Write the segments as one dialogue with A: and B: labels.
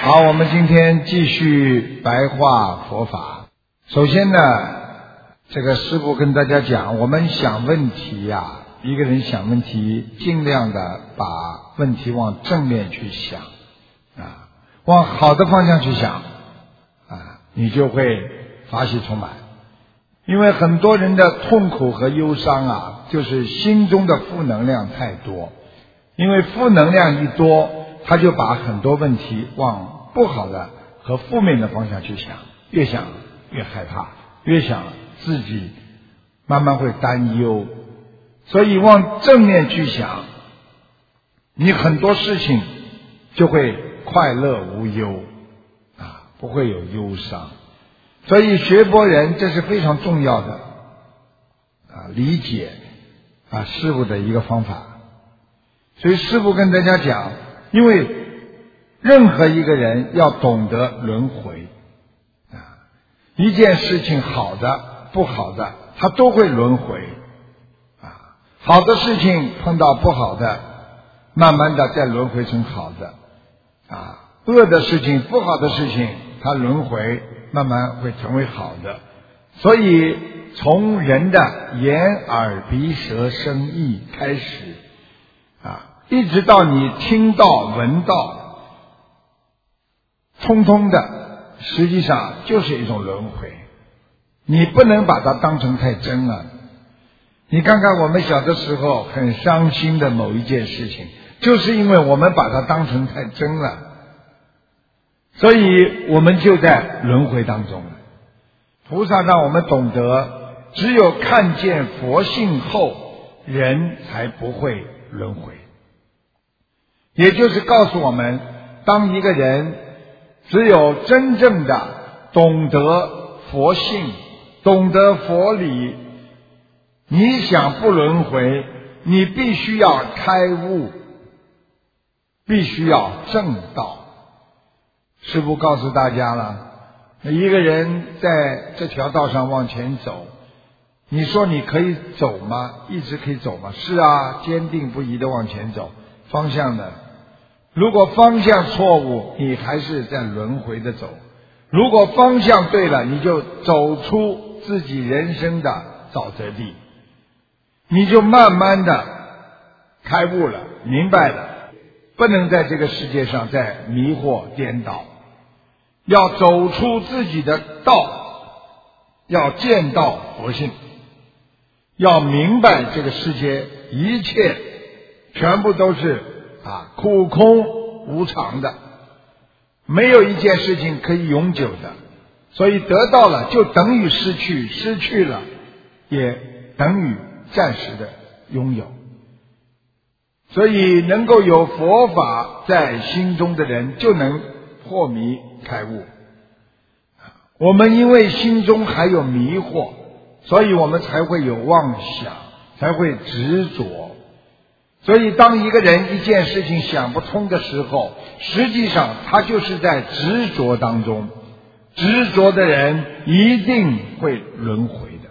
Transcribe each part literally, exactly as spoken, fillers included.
A: 好，我们今天继续白话佛法。首先呢，这个师父跟大家讲，我们想问题呀、啊，一个人想问题，尽量的把问题往正面去想啊，往好的方向去想啊，你就会法喜充满。因为很多人的痛苦和忧伤啊，就是心中的负能量太多。因为负能量一多，他就把很多问题往不好的和负面的方向去想，越想越害怕，越想自己慢慢会担忧。所以往正面去想，你很多事情就会快乐无忧啊，不会有忧伤。所以学佛人这是非常重要的啊，理解啊事物的一个方法。所以师父跟大家讲，因为任何一个人要懂得轮回啊，一件事情好的不好的它都会轮回啊，好的事情碰到不好的，慢慢的再轮回成好的啊，恶的事情不好的事情它轮回慢慢会成为好的。所以从人的眼耳鼻舌身意开始啊，一直到你听到闻到，通通的实际上就是一种轮回。你不能把它当成太真了。你看看我们小的时候很伤心的某一件事情，就是因为我们把它当成太真了，所以我们就在轮回当中了。菩萨让我们懂得，只有看见佛性后，人才不会轮回。也就是告诉我们，当一个人只有真正的懂得佛性，懂得佛理，你想不轮回，你必须要开悟，必须要正道。师父告诉大家了，一个人在这条道上往前走，你说你可以走吗？一直可以走吗？是啊，坚定不移的往前走，方向呢？如果方向错误，你还是在轮回的走；如果方向对了，你就走出自己人生的沼泽地，你就慢慢的开悟了，明白了，不能在这个世界上再迷惑颠倒，要走出自己的道，要见到佛性，要明白这个世界一切全部都是啊，苦空无常的，没有一件事情可以永久的。所以得到了就等于失去，失去了也等于暂时的拥有。所以能够有佛法在心中的人，就能破迷开悟。我们因为心中还有迷惑，所以我们才会有妄想，才会执着。所以当一个人一件事情想不通的时候，实际上他就是在执着当中。执着的人一定会轮回的。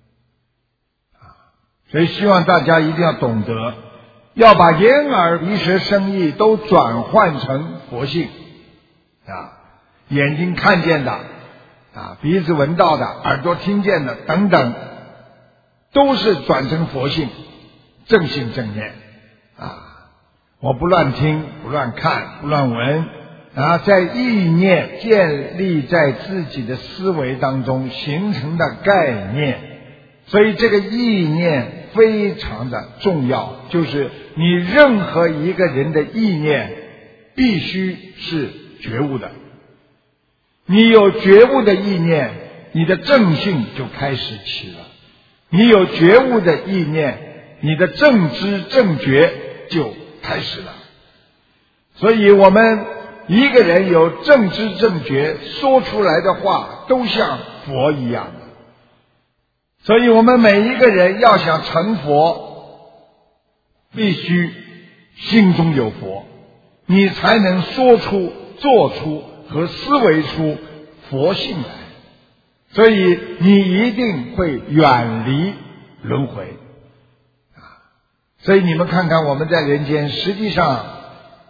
A: 所以希望大家一定要懂得，要把眼耳鼻舌身意都转换成佛性啊，眼睛看见的啊，鼻子闻到的，耳朵听见的等等，都是转成佛性，正性正念啊！我不乱听，不乱看，不乱闻啊，在意念建立在自己的思维当中形成的概念，所以这个意念非常的重要，就是你任何一个人的意念必须是觉悟的。你有觉悟的意念，你的正性就开始起了；你有觉悟的意念，你的正知正觉就开始了。所以我们一个人有正知正觉，说出来的话都像佛一样的。所以我们每一个人要想成佛，必须心中有佛，你才能说出、做出和思维出佛性来。所以你一定会远离轮回啊！所以你们看看我们在人间，实际上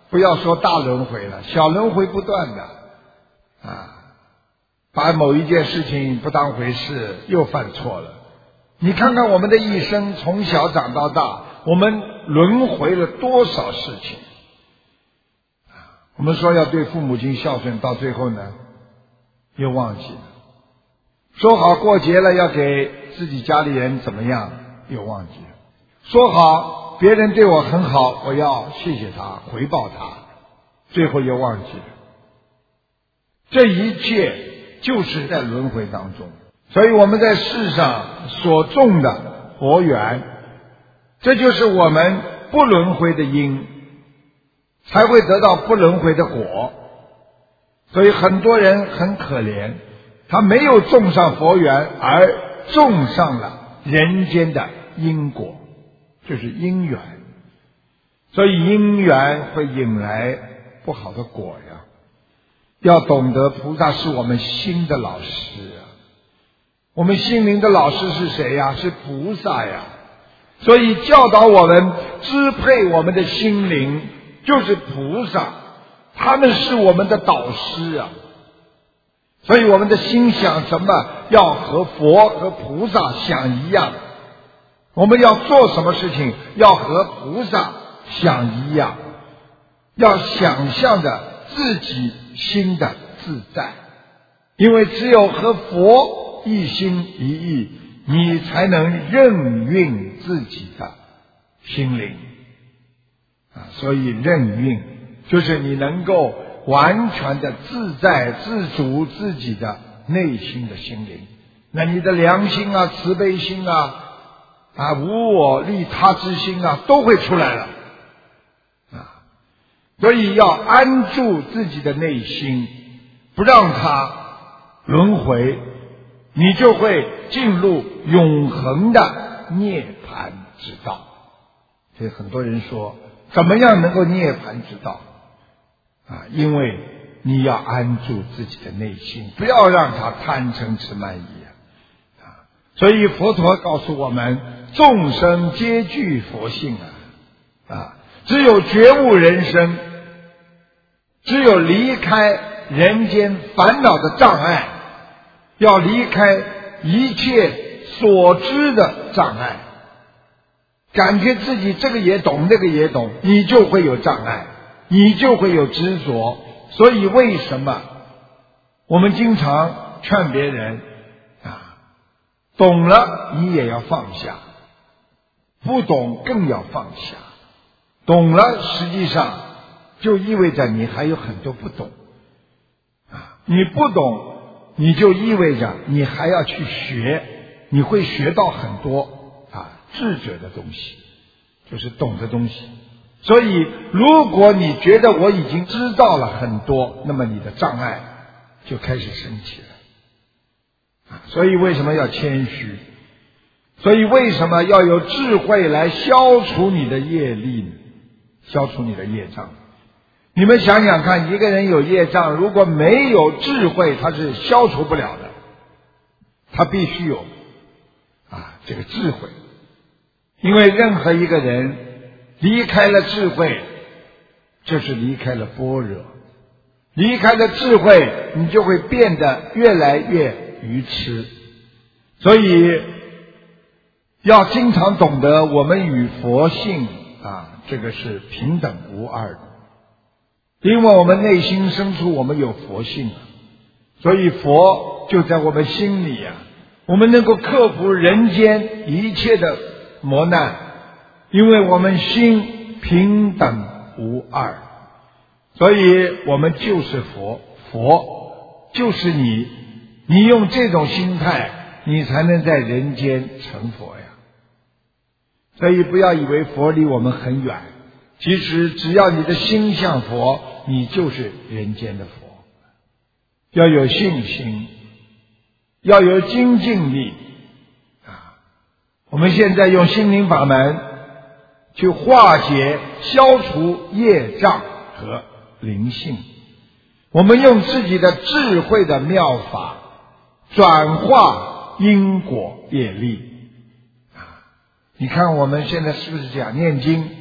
A: 不要说大轮回了，小轮回不断的啊，把某一件事情不当回事，又犯错了。你看看我们的一生，从小长到大，我们轮回了多少事情。我们说要对父母亲孝顺，到最后呢又忘记了。说好过节了要给自己家里人怎么样，又忘记了。说好别人对我很好，我要谢谢他，回报他，最后又忘记了。这一切就是在轮回当中。所以我们在世上所种的佛缘，这就是我们不轮回的因，才会得到不轮回的果。所以很多人很可怜，他没有种上佛缘，而种上了人间的因果，就是因缘。所以因缘会引来不好的果呀。要懂得菩萨是我们心的老师啊，我们心灵的老师是谁呀？是菩萨呀。所以教导我们，支配我们的心灵就是菩萨，他们是我们的导师啊。所以我们的心想什么，要和佛和菩萨想一样，我们要做什么事情要和菩萨想一样，要想象着自己心的自在。因为只有和佛一心一意，你才能任运自己的心灵啊。所以任运就是你能够完全的自在自主自己的内心的心灵，那你的良心啊、慈悲心啊、啊无我利他之心啊都会出来了啊。所以要安住自己的内心，不让它轮回，你就会进入永恒的涅槃之道。所以很多人说，怎么样能够涅槃之道啊？因为你要安住自己的内心，不要让它贪嗔痴慢疑啊。所以佛陀告诉我们，众生皆具佛性啊啊！只有觉悟人生，只有离开人间烦恼的障碍，要离开一切所知的障碍，感觉自己这个也懂那个也懂，你就会有障碍，你就会有执着。所以为什么我们经常劝别人啊，懂了你也要放下，不懂更要放下。懂了实际上就意味着你还有很多不懂啊，你不懂你就意味着你还要去学，你会学到很多啊智者的东西，就是懂的东西。所以如果你觉得我已经知道了很多，那么你的障碍就开始升起了。所以为什么要谦虚？所以为什么要有智慧来消除你的业力呢？消除你的业障。你们想想看，一个人有业障，如果没有智慧，他是消除不了的。他必须有啊这个智慧。因为任何一个人离开了智慧，就是离开了般若。离开了智慧，你就会变得越来越愚痴。所以要经常懂得我们与佛性啊，这个是平等无二的。因为我们内心深处我们有佛性，所以佛就在我们心里啊，我们能够克服人间一切的磨难，因为我们心平等无二，所以我们就是佛，佛就是你，你用这种心态，你才能在人间成佛呀。所以不要以为佛离我们很远，其实只要你的心向佛，你就是人间的佛。要有信心，要有精进力啊！我们现在用心灵法门去化解、消除业障和灵性，我们用自己的智慧的妙法转化因果业力啊！你看我们现在是不是这样念经？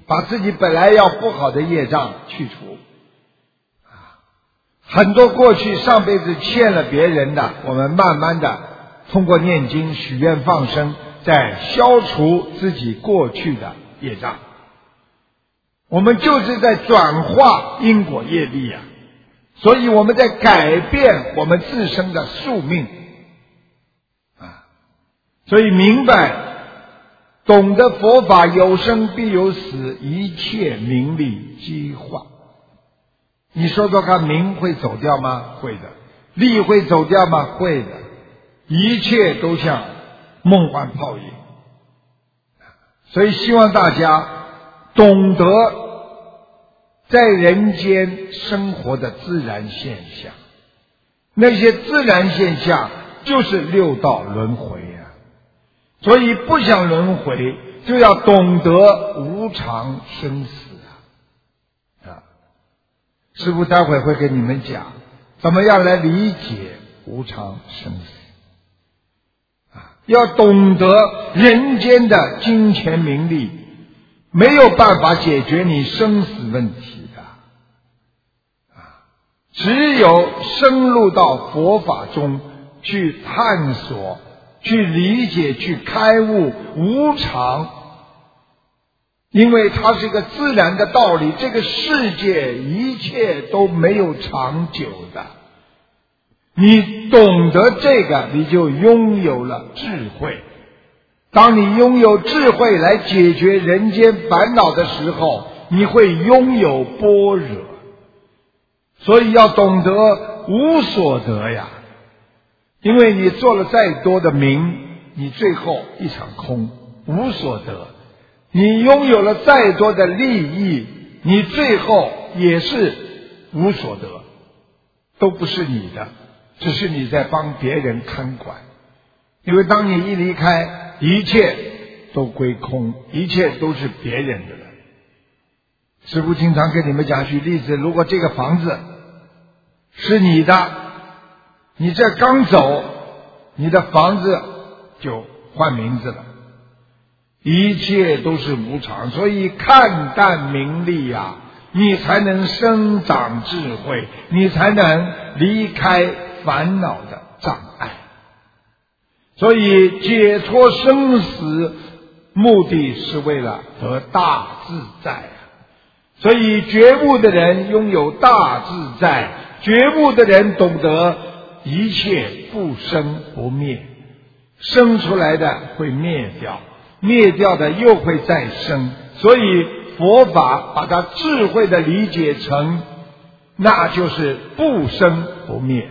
A: 把自己本来要不好的业障去除。很多过去上辈子欠了别人的，我们慢慢的通过念经许愿放生，在消除自己过去的业障。我们就是在转化因果业力啊，所以我们在改变我们自身的宿命啊。所以明白懂得佛法，有生必有死，一切名利即化。你说说看，名会走掉吗？会的。利会走掉吗？会的。一切都像梦幻泡影。所以希望大家懂得在人间生活的自然现象，那些自然现象就是六道轮回啊。所以不想轮回，就要懂得无常生死。师父待会会跟你们讲怎么样来理解无常生死啊！要懂得人间的金钱名利没有办法解决你生死问题的啊！只有深入到佛法中去探索、去理解、去开悟无常，因为它是一个自然的道理，这个世界一切都没有长久的。你懂得这个，你就拥有了智慧。当你拥有智慧来解决人间烦恼的时候，你会拥有般若。所以要懂得无所得呀，因为你做了再多的名，你最后一场空，无所得。你拥有了再多的利益，你最后也是无所得，都不是你的，只是你在帮别人看管。因为当你一离开，一切都归空，一切都是别人的了。师父经常跟你们讲举例子，如果这个房子是你的，你这刚走，你的房子就换名字了。一切都是无常，所以看淡名利呀、啊，你才能生长智慧，你才能离开烦恼的障碍。所以解脱生死目的是为了得大自在啊！所以觉悟的人拥有大自在，觉悟的人懂得一切不生不灭，生出来的会灭掉，灭掉的又会再生。所以佛法把它智慧的理解成，那就是不生不灭。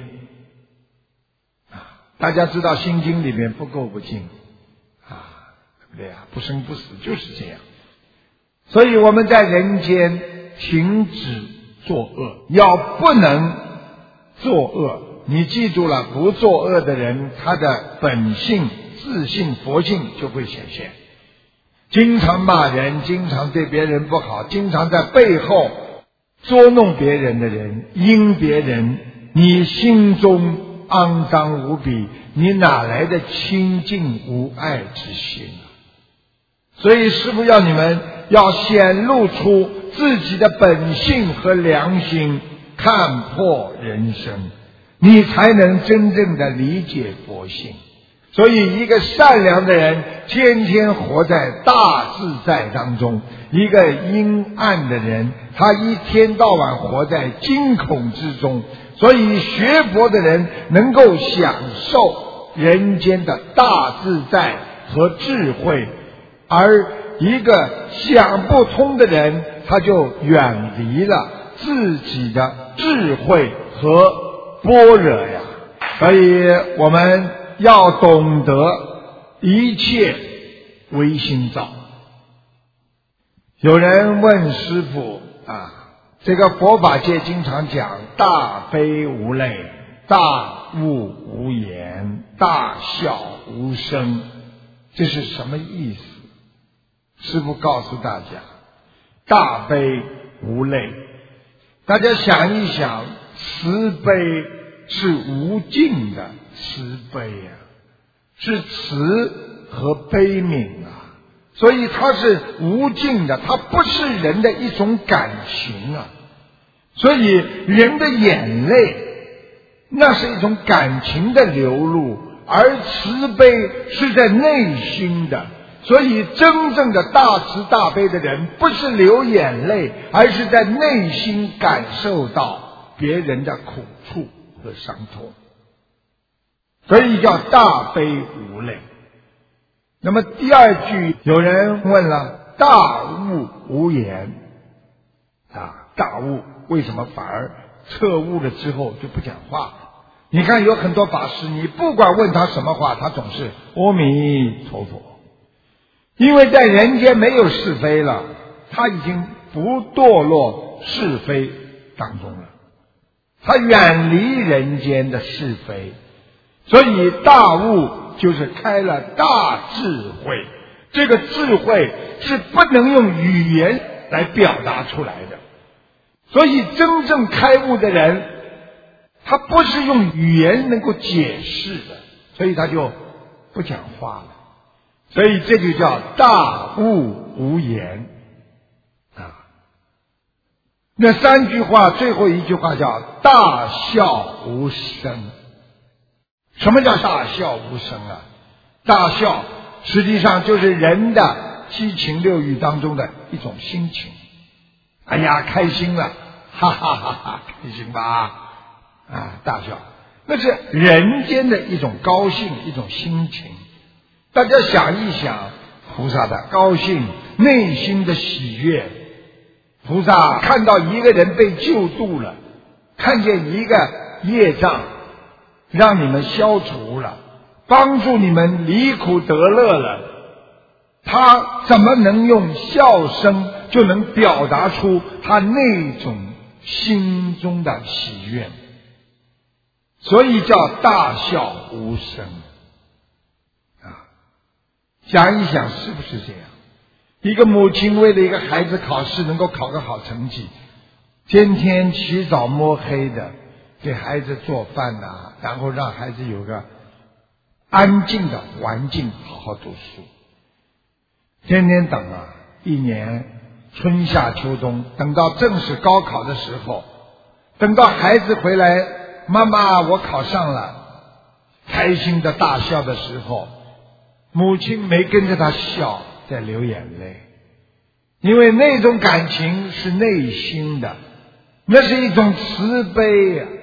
A: 大家知道心经里面不垢不净啊，对不对啊？不生不死就是这样。所以我们在人间停止作恶，要不能作恶。你记住了，不作恶的人，他的本性自性佛性就会显现。经常骂人，经常对别人不好，经常在背后捉弄别人的人，阴别人，你心中肮脏无比，你哪来的清净无爱之心啊？所以师父要你们要显露出自己的本性和良心，看破人生，你才能真正的理解佛性。所以一个善良的人天天活在大自在当中，一个阴暗的人他一天到晚活在惊恐之中。所以学佛的人能够享受人间的大自在和智慧，而一个想不通的人，他就远离了自己的智慧和般若呀。所以我们要懂得一切唯心造。有人问师父啊，这个佛法界经常讲大悲无泪，大悟无言，大笑无声，这是什么意思？师父告诉大家，大悲无泪，大家想一想，慈悲是无尽的慈悲啊，是慈和悲悯啊， 所以它是无尽的，它不是人的一种感情啊。所以人的眼泪那是一种感情的流露，而慈悲是在内心的。所以真正的大慈大悲的人不是流眼泪，而是在内心感受到别人的苦处和伤痛，所以叫大悲无泪。那么第二句有人问了，大悟无言啊，大悟为什么反而彻悟了之后就不讲话？你看有很多法师，你不管问他什么话，他总是阿弥陀佛。因为在人间没有是非了，他已经不堕落是非当中了，他远离人间的是非，所以大悟就是开了大智慧。这个智慧是不能用语言来表达出来的，所以真正开悟的人，他不是用语言能够解释的，所以他就不讲话了。所以这就叫大悟无言啊。那三句话最后一句话叫大笑无声。什么叫大笑无声啊？大笑实际上就是人的七情六欲当中的一种心情。哎呀，开心了，哈哈哈哈，开心吧啊，大笑，那是人间的一种高兴，一种心情。大家想一想，菩萨的高兴，内心的喜悦。菩萨看到一个人被救度了，看见一个业障让你们消除了，帮助你们离苦得乐了，他怎么能用笑声就能表达出他那种心中的喜悦？所以叫大笑无声。想一想是不是这样？一个母亲为了一个孩子考试能够考个好成绩，天天起早摸黑的给孩子做饭呐、啊，然后让孩子有个安静的环境好好读书，天天等啊，一年春夏秋冬，等到正式高考的时候，等到孩子回来，妈妈我考上了，开心的大笑的时候，母亲没跟着他笑，在流眼泪，因为那种感情是内心的，那是一种慈悲啊。